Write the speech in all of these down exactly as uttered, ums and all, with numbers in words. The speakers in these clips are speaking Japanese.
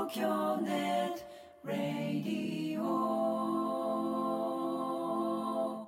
東京ネットラディオ。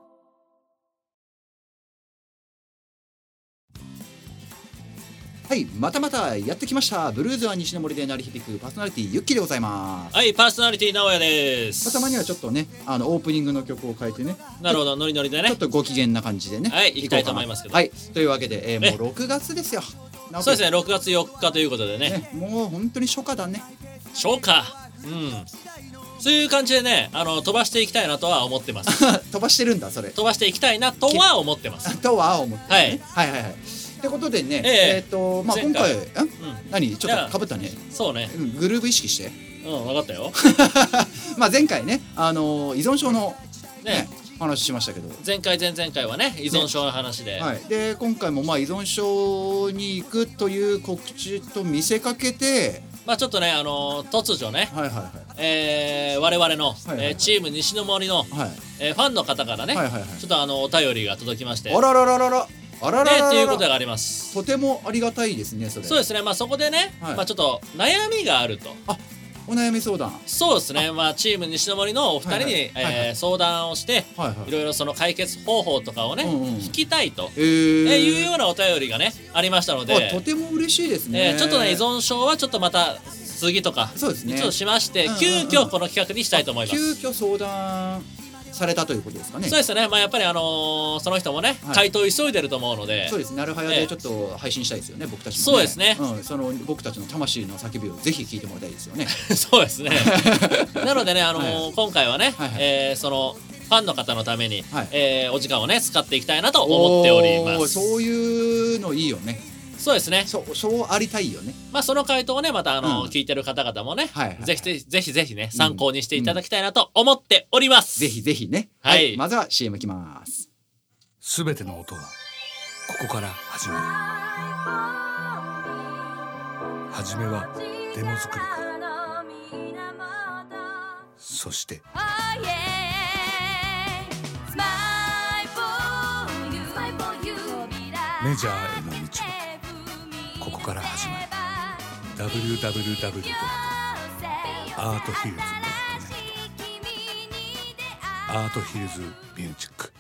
はい、またまたやってきました。ブルーズは西の森で鳴り響くパーソナリティユッキーでございます。 はい、パーソナリティ直哉です。 たまにはちょっとね、あのオープニングの曲を変えてね、 なるほど、ノリノリでね、 ちょっとご機嫌な感じでね、 はい、行きたいと思いますけど。 はい、というわけで、えー、もうろくがつですよ。 そうですね、ろくがつよっかということでね、 ね、もう本当に初夏だね。 初夏、うん、そういう感じでね、あの飛ばしていきたいなとは思ってます。 飛ばしてるんだ、それ。 飛ばしていきたいなとは思ってます。 とは思って、ね、はい、はいはいはい。ってことでね、えー、えー、とまあ今回、うん、何ちょっと被ったね。 そうね、 うん、グルーブ意識して。 うん、分かったよ。 まあ前回ね、あのー、依存症のね、ね話しましたけど、 前回前々回はね依存症の話で、ね、 はい、で今回もまあ依存症に行くという告知と見せかけて、 まあちょっとね、あのー、突如ね、はいはいはい、えー、我々の、はいはいはい、えー、チーム西の森の、はい、えー、ファンの方からね、はいはいはい、ちょっとあのお便りが届きまして、 あらららららあらららららっていうことがあります。 とてもありがたいですね、それ。 そうですね、まあそこでね、はい、まあちょっと悩みがあると。あ、 お悩み相談。 そうですね、まあチーム西の森のお二人に相談をして、はいはい、いろいろその解決方法とかをね、うんうん、聞きたいと、えー、いうようなお便りがねありましたので、 とても嬉しいですね。 えー、ちょっとね依存症はちょっとまた次とかそうですね、ちょっとしまして、うんうんうん、急遽この企画にしたいと思います。 急遽相談されたということですかね。 そうですね、まあやっぱりあのー、その人もね、はい、回答急いでると思うので、 そうですね、なるはやでちょっと配信したいですよね、えー、僕たちも、ね、 そうですね、 うん、その僕たちの魂の叫びをぜひ聞いてもらいたいですよね。 そうですね。なのでね、あのーはい、今回はね、はいはい、えー、そのファンの方のために、はい、えー、お時間をね使っていきたいなと思っております。 そういうのいいよね。 そうですね。 そう、そうありたいよね。 まあその回答をねまたあの、うん、聞いてる方々もね、はいはいはい、ぜひぜひぜひぜひね参考にしていただきたいなと思っております。 うんうん、ぜひぜひね。はい。はい、まずは シーエム いきます。 すべての音はここから始まる。初めはデモ作りから、そしてメジャーへの道はここから始まる。 ダブリューダブリューダブリュー ドットアートヒルズ ドットネット アートヒルズミュージック。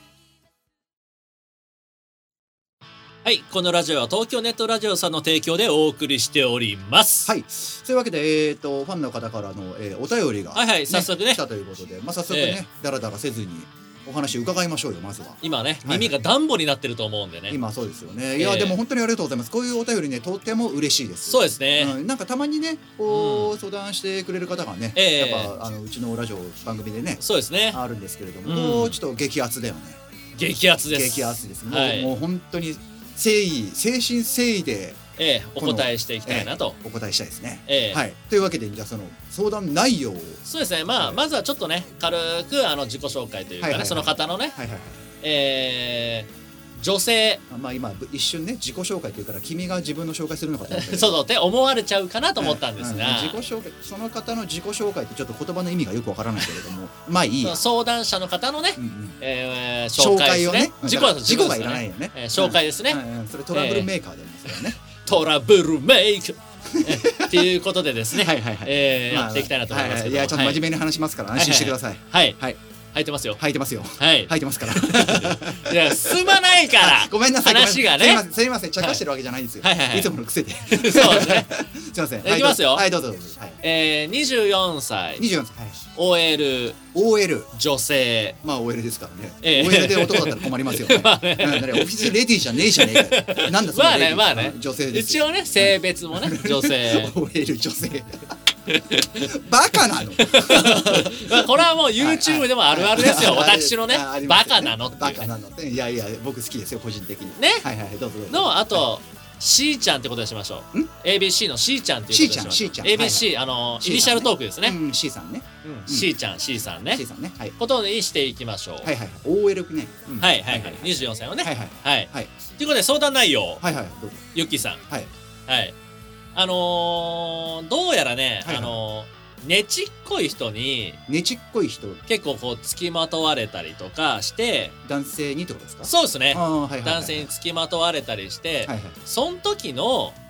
はい、このラジオは東京ネットラジオさんの提供でお送りしております。 はい、というわけで、えー、とファンの方からの、えー、お便りが、ね、 はいはい、早速ね来たということで、まあ、早速ね、えー、だらだらせずにお話伺いましょうよ。まずは今ね、はい、耳がダンボになってると思うんでね。 今そうですよね。いや、えー、でも本当にありがとうございます。こういうお便りねとっても嬉しいです。 そうですね、 うん、なんかたまにねこう、うん、相談してくれる方がね、えー、やっぱあのうちのラジオ番組でねそうですねあるんですけれども、うん、ちょっと激アツだよね。 激アツです。 激アツですね、 はい、 もう本当に誠意誠心誠意で、 ええ、お答えしていきたいなと、 ええ、お答えしたいですね、 ええ、 はい。というわけでじゃあその相談内容をそうですね、まあ、はい、まずはちょっとね軽くあの自己紹介というかね、はいはいはい、その方のね、はいはいはい、えー女性、 まあ今一瞬ね自己紹介というから君が自分の紹介するのかと思ってそうそうって思われちゃうかなと思ったんですが、 はい、自己紹介、その方の自己紹介ってちょっと言葉の意味がよくわからないけれどもまあいいや。 相談者の方のね、うんうん、えー、紹介ですね。 をね自己自己がいらないよね、 えー、紹介ですね、 うんうん、それトラブルメーカーでもそれはね、 えー、トラブルメイクっていうことでですねはいはい、はい、えーまあ、やっていきたいなと思いますけど、 はいはい、いやちょっと真面目に話しますから安心してください。 はいはい、はい、履いてますよ。 履いてますよ。 はい。 履いてますから。 いや進まないから。 ごめんなさい。 話がね。 すいません。茶化してるわけじゃないんですよ。はいはいはい。いつもの癖で。 そうですね。 すいません。 いきますよ。 はいどうぞどうぞ。はい。 えーにじゅうよんさい。 にじゅうよんさい。はい。 オーエル。 オーエル。 女性。 まあ オーエル ですからね。オーエルで男だったら困りますよね。まあね。オフィスレディーじゃねえじゃねえか。なんだそれ。まあねまあね。女性です。 一応ね性別もね女性。 オーエル 女性。バカなのこれはもう YouTube でもあるあるですよ。私のねバカなのってバカなのって。いやいや僕好きですよ個人的にね。 はいはいどうぞどうぞ。 のあと C ちゃんってことにしましょう。 エービーシー の C ちゃんっていうことにしましょう。 エービーシー あのイニシャルトークですね。 C さんね。 C ちゃん C さんね C さんねことにしていきましょう。 はいはい オーエル ね。 はいはいはいにじゅうよんさいのね。はいはいはい。 ということで相談内容はいはいどうぞ。 ゆっきーさん。 はいはいあのどうやらねあのねちっこい人にねちっこい人結構こう付きまとわれたりとかして男性にってことですか。 そうですね、 はいはいはいはい、 男性に付きまとわれたりして、はいはい、その時の、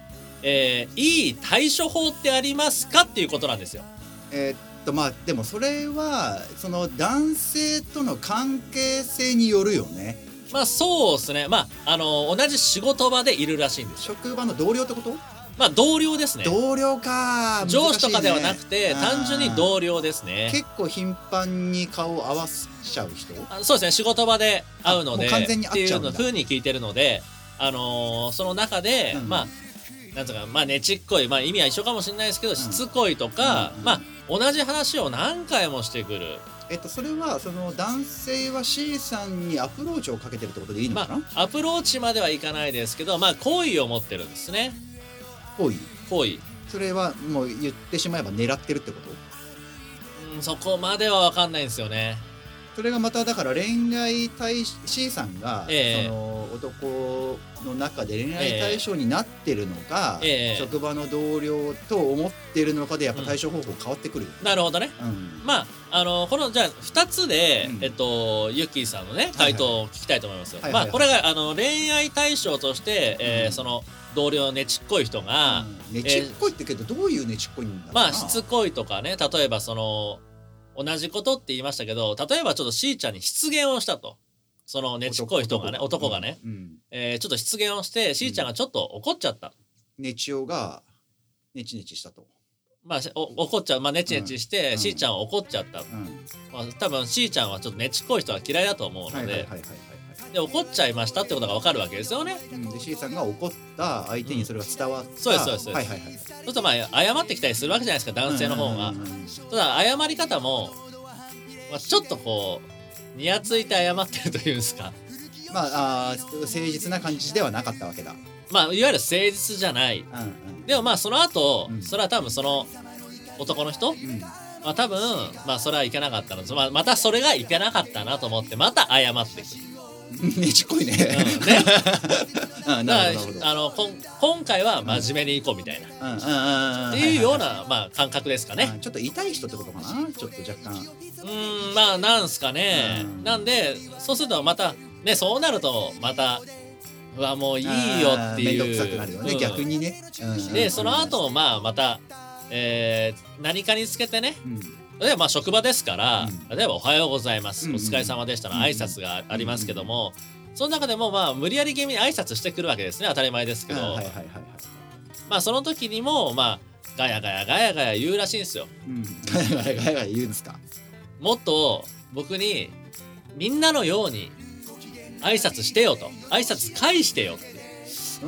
えー、いい対処法ってありますかっていうことなんですよ。 えー、っとまあでもそれはその男性との関係性によるよね。 まあそうですね。まああの同じ仕事場でいるらしいんです。 職場の同僚ってこと？ まあ同僚ですね。 同僚か、 ね、上司とかではなくて単純に同僚ですね。 結構頻繁に顔を合わせちゃう人？ あ、そうですね。仕事場で会うのでもう完全に会っちゃうんだっていうの風に聞いてるので、あのー、その中で、うん、まあなんとかまあねちっこい、まあ意味は一緒かもしれないですけど、うん、しつこいとか、うんうん、まあ同じ話を何回もしてくる。 えっとそれはその男性は C さんにアプローチをかけてるってことでいいのかな？ まあアプローチまではいかないですけど、まあ好意を持ってるんですね。 好意？ 好意。 それはもう言ってしまえば狙ってるってこと？ うん、そこまでは分かんないんですよね。 それがまただから恋愛対 C さんが、えー、その男の中で恋愛対象になってるのか、えー、職場の同僚と思ってるのかでやっぱ対処方法変わってくる、 うん、なるほどね、うん、まああのこのじゃあふたつで、うん、えっとユッキーさんのね回答を聞きたいと思いますよ。まあこれがあの恋愛対象として、えーうん、その同僚のねちっこい人が、 うん、ねちっこいってけど、えー、どういうねちっこいんだろうな。 まあしつこいとかね、例えばその同じことって言いましたけど、例えばちょっと C ちゃんに失言をしたと。そのねちっこい人がね、男がね、うんうん、えー、ちょっと失言をして C ちゃんがちょっと怒っちゃった。 ねちおがネチネチしたと。 まあお怒っちゃう、まあネチネチして、うん、C ちゃんは怒っちゃった。うん、まあ多分 C ちゃんはちょっとねちっこい人は嫌いだと思うので、で怒っちゃいましたってことが分かるわけですよね。 うん、で C さんが怒った相手にそれが伝わった。うん、 そうですそうです。はいはいはい。そうするとまあ謝ってきたりするわけじゃないですか、男性の方が。ただ謝り方も。まあ、ちょっとこうにやついて謝ってるというんですか、 まあ、あ誠実な感じではなかったわけだ。 まあいわゆる誠実じゃない、うんうん、でもまあその後、うん、それは多分その男の人、うん、まあ多分まあそれはいけなかったので、まあ、またそれがいけなかったなと思ってまた謝ってくる。 ねちっこいね。うん、ね。 あなるほど。あのこん今回は真面目にいこうみたいな、っていうようなまあ感覚ですかね。 ちょっと痛い人ってことかな。ちょっと若干。 うんまあなんすかね。なんでそうするとまたねそうなるとまたうわもういいよっていう。 面倒くさくなるよね、うん、逆にね。 でその後もまあまた、えー、何かにつけてね。うん例えばまあ職場ですから、うん、例えばおはようございます、うん、お疲れ様でしたの挨拶がありますけども、うん、その中でもまあ無理やり気味に挨拶してくるわけですね。当たり前ですけど、まあその時にもまあガヤガヤガヤガヤ言うらしいんですよ、 うん、ガヤガヤガヤガヤ言うんですか。 もっと僕にみんなのように挨拶してよと、挨拶返してよって。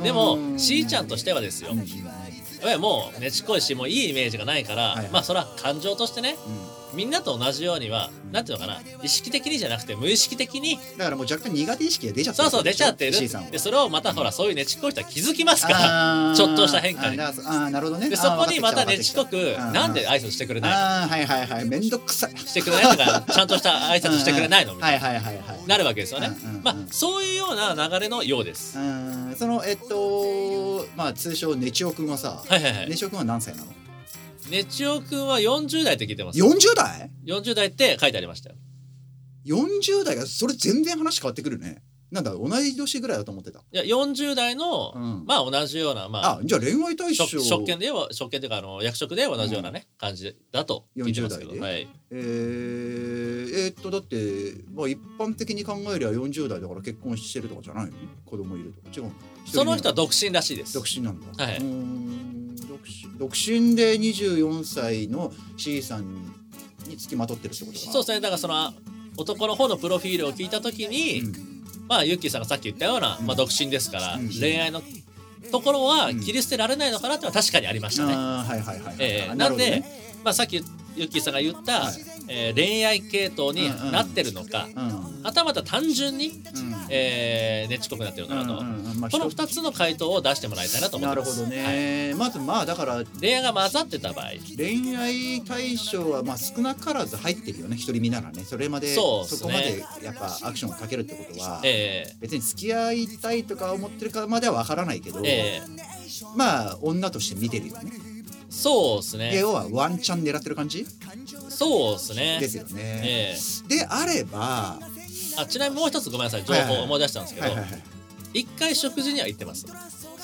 でも C ちゃんとしてはですよ、もうねちっこいしもういいイメージがないから、はいはい、まあそれは感情としてね、うん、みんなと同じようには、うん、なんていうのかな、意識的にじゃなくて無意識的にだからもう若干苦手意識が出ちゃってる。 そうそう出ちゃってる。でそれをまたほら、うん、そういうねちっこい人は気づきますからちょっとした変化に。 ああなるほどね。 でそこにまたねちっこくなんで挨拶してくれないの、 あはいはいはいめんどくさいしてくれないとかちゃんとした挨拶してくれないのみたいななるわけですよね。まあそういうような流れのようです。 うんそのえっとまあ通称ねちおくんはさ、はいはいはい、ねちおくんは何歳なの？ ねちおくんはよんじゅう代って聞いてます。 よんじゅう代？ よんじゅう代って書いてありましたよ。 よんじゅう代がそれ全然話変わってくるね。なんだ同い年ぐらいだと思ってた。いやよんじゅう代の、うん、まあ同じようなまああじゃあ恋愛対象職権では職権というかあの役職で同じようなね、うん、感じだと聞いてますけど。よんじゅう代で、はい、 えー、えー、っとだってまあ一般的に考えりゃよんじゅう代だから結婚してるとかじゃないの？子供いるとか違うの？ その人は独身らしいです。 独身なんだ。 はい。うーん独身独身でにじゅうよんさいの C さんにつきまとってるってことかな。 そうですね。だからその男の方のプロフィールを聞いたときに、うん、まあユッキーさんがさっき言ったような、うん、まあ独身ですから、うん、恋愛のところは切り捨てられないのかなってのは確かにありましたね。うん、あはいはいはい、はいえー、なんで、ね、まあさっきユッキーさんが言った、はいえー、恋愛系統になってるのか、うんうん、はたまた単純に、うんえー、ねちこくなってるのかなと、うんうんまあ、このふたつの回答を出してもらいたいなと思ってます。 なるほどね、はい、まずまあだから恋愛が混ざってた場合恋愛対象はまあ少なからず入ってるよね。独り身ならねそれまで そ,、ね、そこまでやっぱアクションをかけるってことは、えー、別に付き合いたいとか思ってるかまでは分からないけど、えー、まあ女として見てるよね。 そうですね。 要はワンチャン狙ってる感じ？ そうですね。 ですよね。えー、であればあちなみにもう一つごめんなさい情報を思い出したんですけど、はいはいはいはい、一回食事には行ってます。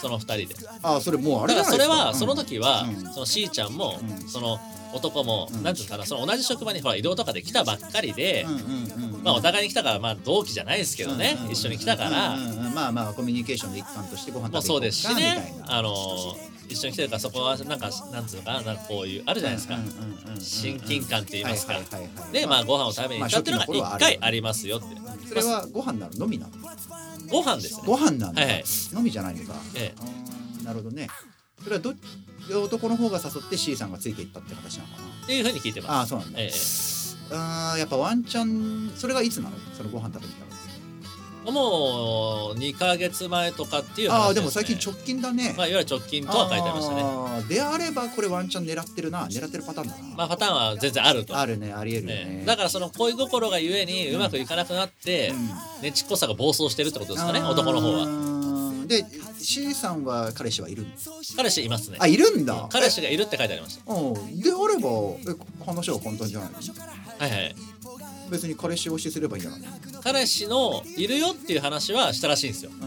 そのふたりで。 ああそれもうあれじゃないですか。 だからそれは、うん、その時は、 うん、 その C ちゃんも、うん、その男も、 うん、 なんていうかな、その同じ職場にほら移動とかで来たばっかりで、うんうんうん、まあお互いに来たからまあ同期じゃないですけどね、うんうんうん、一緒に来たから、 うんうんうん、まあまあコミュニケーションの一環としてご飯食べていこうかみたいな。もそうですしね、 あのー一緒に来てるからそこはなんかなんつうのかな、なんかこういうあるじゃないですか、親近感って言いますか、でまあご飯を食べに行ったっていうのが一回ありますよって。 それはご飯なの、のみなの？ ご飯ですね。 ご飯なんだ、 はいはい、 のみじゃないのか、ええ、なるほどね。それはど男の方が誘って C さんがついていったって形なのかなっていうふうに聞いてます。 ああそうなんだ、ええ、あやっぱワンチャンそれがいつなの？そのご飯食べに行ったのもうにかげつまえとかっていう話ですね。 ああでも最近直近だね。 まあいわゆる直近とは書いてありましたね。 あであればこれワンチャン狙ってるな、狙ってるパターンだな。 まあパターンは全然あると。 あるね、ありえるね、 ね。だからその恋心がゆえにうまくいかなくなって、うん、ねちっこさが暴走してるってことですかね、男の方は。で C さんは彼氏はいるん？ 彼氏いますね。 あいるんだ。 彼氏がいるって書いてありました。 であればえ話は簡単じゃないの？ はいはい。 別に彼氏を推しすればいいんじゃない？ 彼氏のいるよっていう話はしたらしいんですよ、うん、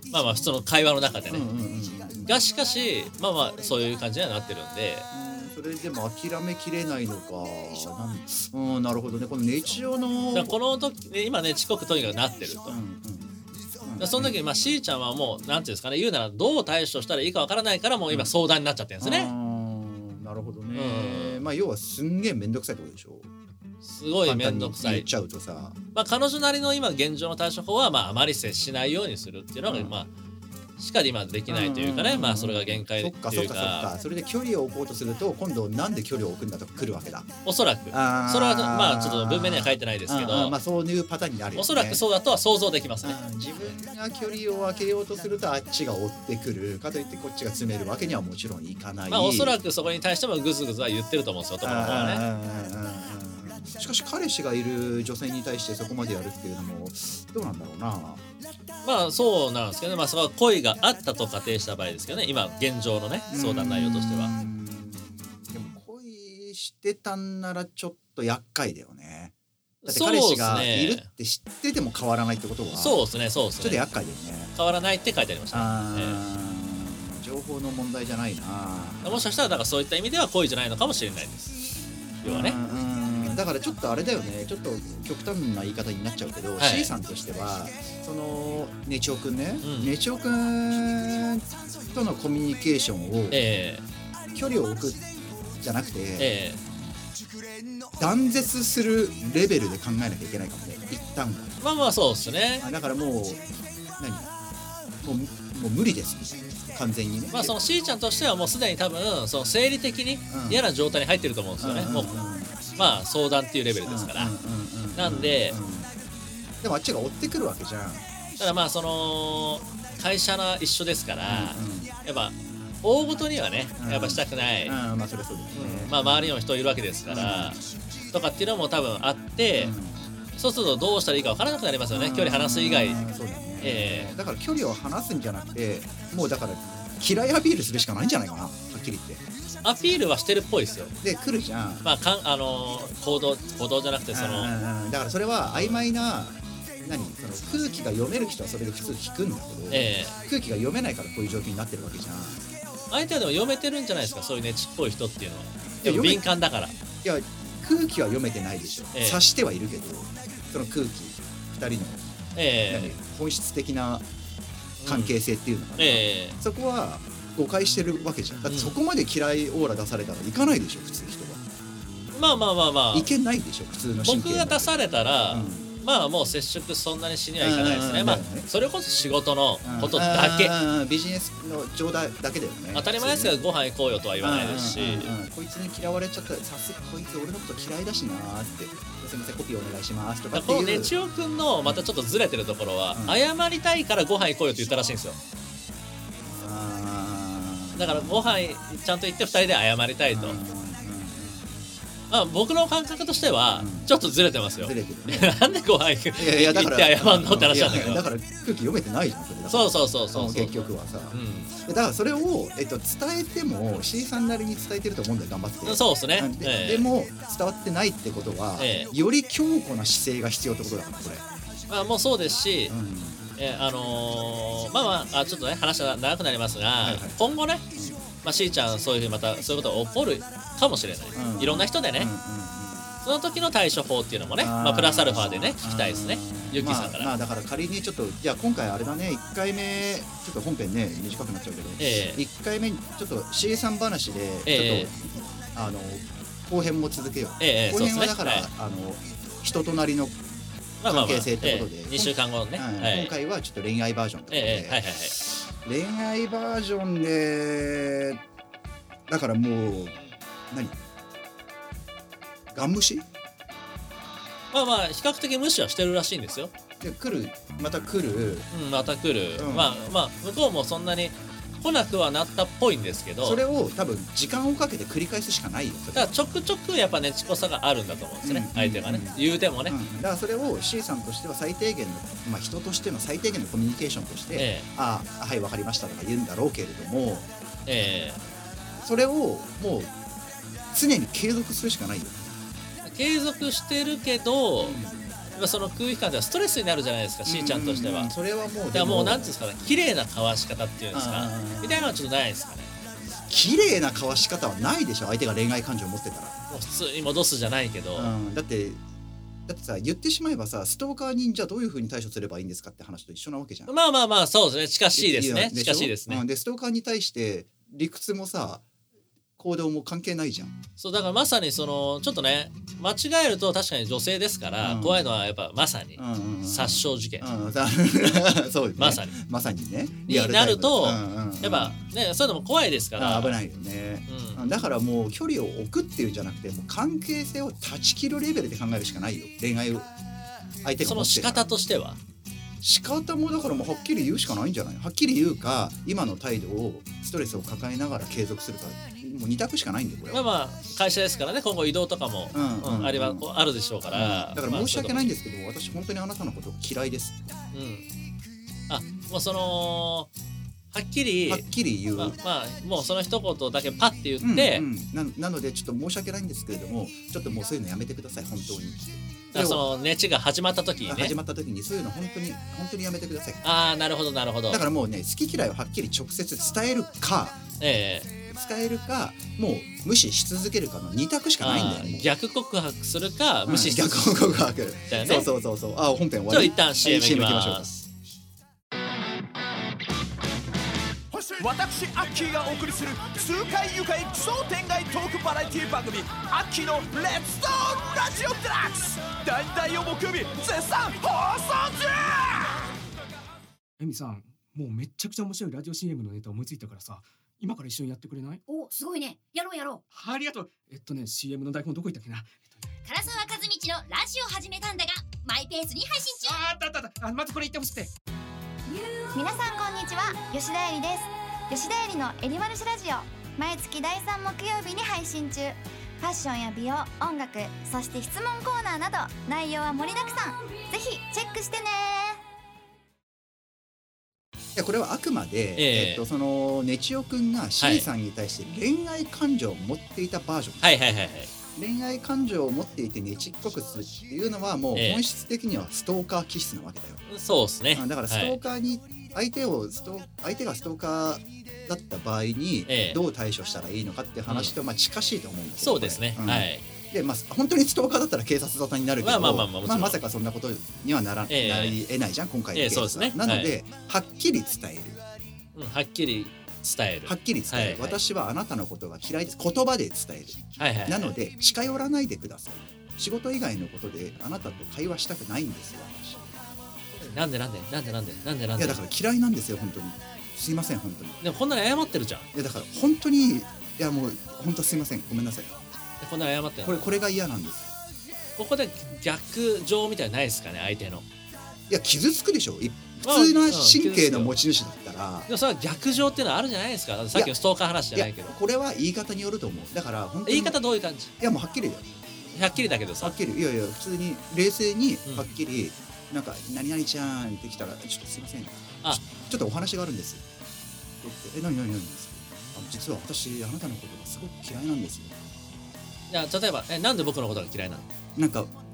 まあまあ普通の会話の中でね、うんうんうん、がしかしまあまあそういう感じにはなってるんで、 うん、それでも諦めきれないのかなん、うん、なるほどね。このネチオのだこの時今ね遅刻とにかくなってると、うんうんうん、その時にまあ C ちゃんはもうなんていうんですかね、言うならどう対処したらいいかわからないからもう今相談になっちゃってるんですね、うん、 なるほどね、うん、まあ要はすんげえめんどくさいってことでしょ。 すごい面倒くさい。 言っちゃうとさ、 まあ彼女なりの今現状の対処法はまああまり接しないようにするっていうのが、うん、まあしかり今できないというかね、まあそれが限界っていうか。 そっかそっかそっか。それで距離を置こうとすると今度なんで距離を置くんだと来るわけだ。 おそらく。それはまあちょっと文面には書いてないですけど、 まあそういうパターンになるよね。 おそらくそうだとは想像できますね。 自分が距離を空けようとするとあっちが追ってくるかといってこっちが詰めるわけにはもちろんいかない。 まあおそらくそこに対してもグズグズは言ってると思うんですよ、男の方はね。 しかし彼氏がいる女性に対してそこまでやるっていうのもどうなんだろうな。 まあそうなんですけどね、まあそこは恋があったと仮定した場合ですけどね、今現状のね相談内容としては。 でも恋してたんならちょっと厄介だよね。だって彼氏がいるって知ってても変わらないってことはそうですね、そうですね、ちょっと厄介だよね。 変わらないって書いてありましたね。 えー、情報の問題じゃないな。 もしかしたらだからそういった意味では恋じゃないのかもしれないです。要はね。 だからちょっとあれだよね、ちょっと極端な言い方になっちゃうけど、はい、C さんとしてはそのネチオくんね、うん、ネチオくんとのコミュニケーションを、えー、距離を置くじゃなくて、えー、断絶するレベルで考えなきゃいけないかもね、一旦は。 まあまあそうですね。 だからもう何もう、もう無理ですみたいな。完全にね。 まあその C ちゃんとしてはもうすでに多分その生理的に嫌な状態に入ってると思うんですよね、うん、もうまあ相談っていうレベルですから、なんででもあっちが追ってくるわけじゃん。 ただまあその会社が一緒ですから、うんうん、やっぱ大ごとにはねやっぱしたくない、 うんうん、まあそれそうですね、 うん、まあ周りにも人いるわけですから、うん、とかっていうのも多分あって、うん、そうするとどうしたらいいか分からなくなりますよね、距離離す以外。 そうだね、えー、だから距離を離すんじゃなくてもうだから嫌いアピールするしかないんじゃないかな、はっきり言って。 アピールはしてるっぽいですよ。 で来るじゃん。 まあかんあのー、行動行動じゃなくてその、 うんうん、だからそれは曖昧な何その空気が読める人はそれで普通聞くんだけど、えー、空気が読めないからこういう状況になってるわけじゃん。 相手はでも読めてるんじゃないですか、そういうねちっこい人っていうのは。でも敏感だから。いや空気は読めてないでしょ、えー、察してはいるけどその空気ふたりの、えー、本質的な関係性っていうのかな、うんえー、そこは誤解してるわけじゃん。だってそこまで嫌いオーラ出されたらいかないでしょ普通人は。 まあまあまあまあいけないでしょ普通の神経。 僕が出されたら、うん、まあもう接触そんなにしにはいかないですね。まあそれこそ仕事のことだけ、 ビジネスの上だだけだよね。 当たり前ですけどご飯行こうよとは言わないですし、 こいつに嫌われちゃったらさすがこいつ俺のこと嫌いだしなーってすみませんコピーお願いしますとかっていう。 このネチオくんのまたちょっとずれてるところは、うん、謝りたいからご飯行こうよって言ったらしいんですよ。だからご飯ちゃんと行ってふたりで謝りたいと。まあ、僕の感覚としてはちょっとずれてますよ。ずれてるね。なんでご飯行って謝んのって話なんだけど。 だから空気読めてないじゃん。 そうそうそうそう。 結局はさ。だからそれをえっと伝えても C さんなりに伝えてると思うんだよ頑張って。 そうですね。 でも伝わってないってことはより強固な姿勢が必要ってことだからこれ。 まあもうそうですし。 えあのー、まあまあ、あちょっとね話は長くなりますが、はいはい、今後ね、まあ、しーちゃんそういうふうにまたそういうことが起こるかもしれない、うん、いろんな人でね、うんうんうん、その時の対処法っていうのもね、まあ、プラスアルファでね聞きたいですね、ゆきさんから。 まあ、まあ、だから仮にちょっといや今回あれだねいっかいめちょっと本編ね短くなっちゃうけど、えー、いっかいめちょっと シーさん 話でちょっと、えー、あの後編も続けよう、えー、後編はだから、ね、はい、あの人となりの関係性ってことで、まあまあまあえー、にしゅうかんごのね、はい、今回はちょっと恋愛バージョンってことで、えーはいはいはい、恋愛バージョンでだからもう何ガン無視まあまあ比較的無視はしてるらしいんですよ。 で来るまた来る、 うん、また来る、うん、まあまあ向こうもそんなに来なくはなったっぽいんですけど、 それを多分時間をかけて繰り返すしかないよ。 だからちょくちょくやっぱねちこさがあるんだと思うんですね、うん、相手がね、うん、言うてもね、うん、 だからそれを C さんとしては最低限の、まあ、人としての最低限のコミュニケーションとして、ええ、ああはい分かりましたとか言うんだろうけれども、ええ、それをもう常に継続するしかないよ。 継続してるけど、うん、その空気感ではストレスになるじゃないですか、しーちゃんとしては、うんうん、 それはもうだからもうなんていうんですかね、綺麗な交わし方っていうんですかみたいなのはちょっとないですかね。 綺麗な交わし方はないでしょ、相手が恋愛感情を持ってたら。もう普通に戻すじゃないけど、 うん、だってだってさ言ってしまえばさストーカーにじゃあどういう風に対処すればいいんですかって話と一緒なわけじゃん。 まあまあまあそうですね、近しいですね、近しいですね、 うん、でストーカーに対して理屈もさ行動も関係ないじゃん。 そうだからまさにそのちょっとね間違えると確かに女性ですから、うん、怖いのはやっぱまさに殺傷事件、うんうん、そうね、まさにまさにねになると、うんうんうん、やっぱねそういうのも怖いですから危ないよね、うん、だからもう距離を置くっていうんじゃなくてもう関係性を断ち切るレベルで考えるしかないよ、恋愛を相手が持ってる。 その仕方としては仕方もだからもうはっきり言うしかないんじゃない。はっきり言うか今の態度をストレスを抱えながら継続するか、もうに択しかないんだよこれは。 まあまあ会社ですからね、今後移動とかも、うんうんうん、あれはあるでしょうから、 うん、だから申し訳ないんですけど、まあ、私本当にあなたのこと嫌いです。 うん、あもうそのはっきりはっきり言う、 まあ、まあもうその一言だけパッて言って、 うんうん、な, なのでちょっと申し訳ないんですけれどもちょっともうそういうのやめてください本当に。 だからそのネチが始まった時にね始まった時にそういうの本当に本当にやめてください。 ああなるほどなるほど。 だからもうね好き嫌いをはっきり直接伝えるか、ええ、伝えるかもう無視し続けるかのに択しかないんだよね。 逆告白するか無視し続ける、うん、逆告白だよね。そうそうそうそう。あ本編終わり。 じゃあ一旦 シーエム 行きましょう。 私アッキーがお送りする痛快愉快奇想天外トークバラエティ番組アッキーのレッツトーラジオデラックスだいだいよ木曜日絶賛放送中。 エミさんもうめっちゃくちゃ面白いラジオ シーエム のネタ思いついたからさ今から一緒にやってくれない？ おすごいね、やろうやろう。ありがとう。えっとね シーエム の台本どこ行ったっけな。 唐沢和道のラジオ始めたんだがマイペースに配信中。 ああったあったあった。あまずこれ言ってほしくて。 皆さんこんにちは、吉田絵里です。吉田絵里のエリマルシラジオ毎月だいさん木曜日に配信中。ファッションや美容、音楽、そして質問コーナーなど内容は盛りだくさん。ぜひチェックしてね。 いやこれはあくまで、えーえー、とそのねちおくんが C さんに対して恋愛感情を持っていたバージョン、 はいはいはいはい、 恋愛感情を持っていてねちっこくするっていうのはもう本質的にはストーカー気質なわけだよ、 えー、そうですね。 だからストーカーに相手をスト相手がストーカーだった場合にどう対処したらいいのかっていう話とまあ近しいと思うんですよ、 そうですね、うん、はい。 でまあ本当にストーカーだったら警察沙汰になるけど、まあまあまあまあ、まさかそんなことにはなら、えー、なり得ないじゃん今回のケースは、えーそうですね、なので、はい、はっきり伝える、 うん、はっきり伝えるはっきり伝える、はいはい、私はあなたのことが嫌いです、言葉で伝える、はいはいはい、なので近寄らないでください。仕事以外のことであなたと会話したくないんですよ私。 なんでなんでなんでなんでなんでなんで。 いやだから嫌いなんですよ本当に。すいません本当に。 でもこんなに謝ってるじゃん。いやだから本当にいやもう本当すいませんごめんなさい。 こんなに謝ってる。 これこれが嫌なんです。 ここで逆情みたいなないですかね相手の。 いや傷つくでしょ。普通の神経の持ち主だったら。 でもそれは逆情っていうのはあるじゃないですか。さっきのストーカー話じゃないけど。 これは言い方によると思う。だから本当に言い方どういう感じ。 いやもうはっきりだよ。 はっきりだけどさ。 はっきりいやいや普通に冷静にはっきり、うん、なんか何々ちゃんってきたらちょっとすいません。あちょ、ちょっとお話があるんです。え何何何です。あ実は私あなたのことがすごく嫌いなんですよ。 いや例えばえなんで僕のことが嫌いなの？ なんか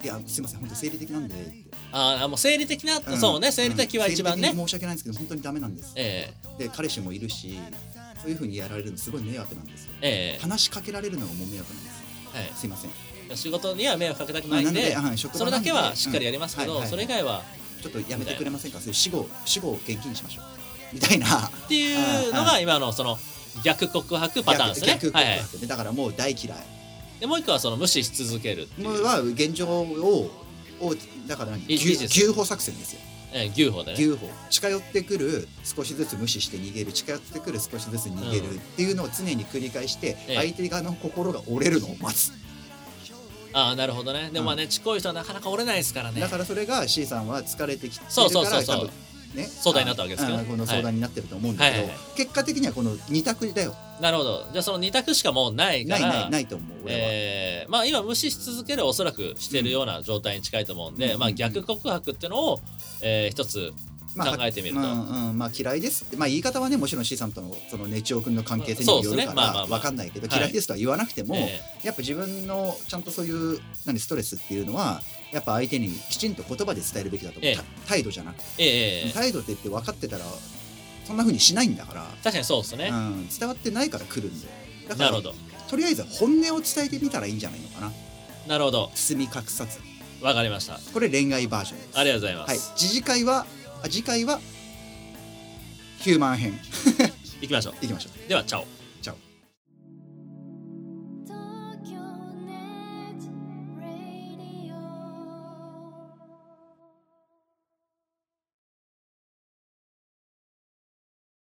いやすいません本当生理的なんでああもう生理的な、うん、そうね生理的は一番ね、 うん、申し訳ないんですけど本当にダメなんです、えー、で彼氏もいるしそういう風にやられるのすごい迷惑なんですよ、えー、話しかけられるのがもう迷惑なんです、はい、すいません仕事には迷惑かけたくないんで、まあ、それだけはしっかりやりますけど、うんはいはいはい、それ以外はちょっとやめてくれませんか、死後死後を現金にしましょうみたいなっていうのが今のその逆告白パターンですね。 逆告白、はいはい、だからもう大嫌いでもう一個はその無視し続けるっていうは現状ををだから何牛歩作戦ですよ、 ええ、牛歩でね牛歩近寄ってくる少しずつ無視して逃げる近寄ってくる少しずつ逃げる、うん、っていうのを常に繰り返して、ええ、相手側の心が折れるのを待つ。 ああなるほどね。でもまあね、うん、ちっこい人はなかなか折れないですからね。 だからそれが C さんは疲れてきてるからそうそうそうそうね、 相談になったわけですけどこの相談になってると思うんだけど、はいはいはいはい、結果的にはこのに択だよ。 なるほど。じゃあそのに択しかもうないからないないないと思う俺は、 えー、まあ今無視し続けるおそらくしてるような状態に近いと思うんで、うん、まあ逆告白っていうのを、えー、一つ考えてみると、 まあうんうん、まあ嫌いですって、まあ、言い方はねもちろん C さんとのそのねちおくんの関係性にもよるから分かんないけど、嫌いですとは言わなくても、はい、やっぱ自分のちゃんとそういう何ストレスっていうのはやっぱ相手にきちんと言葉で伝えるべきだと思う、ええ、態度じゃなくて、ええ、態度って言って分かってたらそんな風にしないんだから。 確かにそうですね、 うん、伝わってないから来るんで、だからなるほどとりあえず本音を伝えてみたらいいんじゃないのかな。 なるほど。 包み隠さず。 わかりました。 これ恋愛バージョンです。 ありがとうございます、 はい、次回は次回はヒューマン編いきましょういきましょう。 ではチャオ。